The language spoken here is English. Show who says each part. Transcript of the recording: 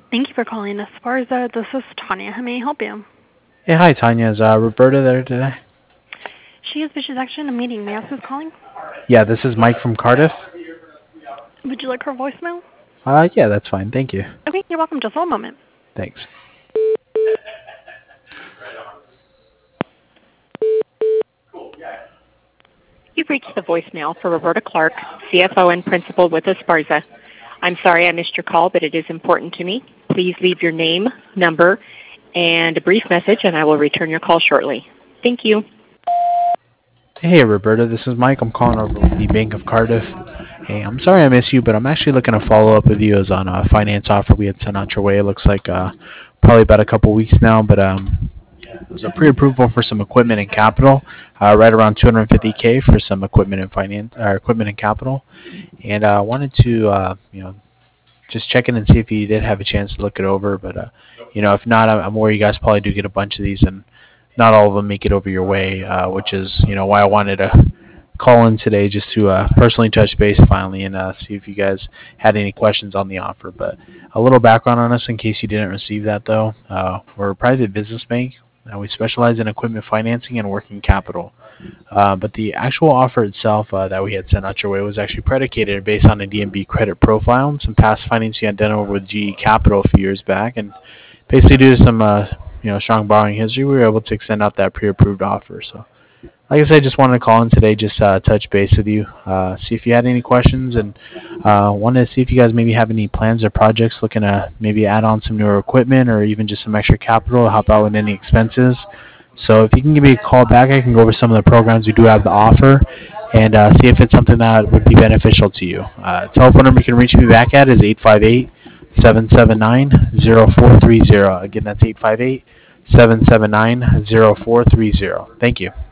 Speaker 1: Thank you for calling Esparza. This is Tanya. How may I help you?
Speaker 2: Hey, hi, Tanya. Is Roberta there today?
Speaker 1: She is, but she's actually in a meeting. May I ask who's calling?
Speaker 2: Yeah, this is Mike from Cardiff.
Speaker 1: Would you like her voicemail?
Speaker 2: Yeah, that's fine. Thank you.
Speaker 1: Okay, you're welcome. Just one moment.
Speaker 2: Thanks.
Speaker 3: You've reached the voicemail for Roberta Clark, CFO and Principal with Esparza. I'm sorry I missed your call, but it is important to me. Please leave your name, number, and a brief message, and I will return your call shortly. Thank you.
Speaker 2: Hey, Roberta. This is Mike. I'm calling over with the Bank of Cardiff. Hey, I'm sorry I missed you, but I'm actually looking to follow up with you as on a finance offer we had sent out your way. It looks like probably about a couple weeks now, but it was a pre-approval for some equipment and capital, right around 250K for some equipment and finance, or equipment and capital, and I wanted to just check in and see if you did have a chance to look it over. But if not, I'm aware you guys probably do get a bunch of these, and not all of them make it over your way, which is why I wanted to call in today just to personally touch base finally and see if you guys had any questions on the offer. But a little background on us in case you didn't receive that, though. We're a private business bank. We specialize in equipment financing and working capital. But the actual offer itself that we had sent out your way was actually predicated based on a DNB credit profile and some past financing you had done over with GE Capital a few years back. And basically due to some strong borrowing history, we were able to extend out that pre-approved offer. So like I said, just wanted to call in today, just touch base with you, see if you had any questions, and wanted to see if you guys maybe have any plans or projects looking to maybe add on some newer equipment or even just some extra capital to help out with any expenses. So if you can give me a call back, I can go over some of the programs we do have to offer and see if it's something that would be beneficial to you. Telephone number you can reach me back at is 858-779-0430. Again, that's 858-779-0430. Thank you.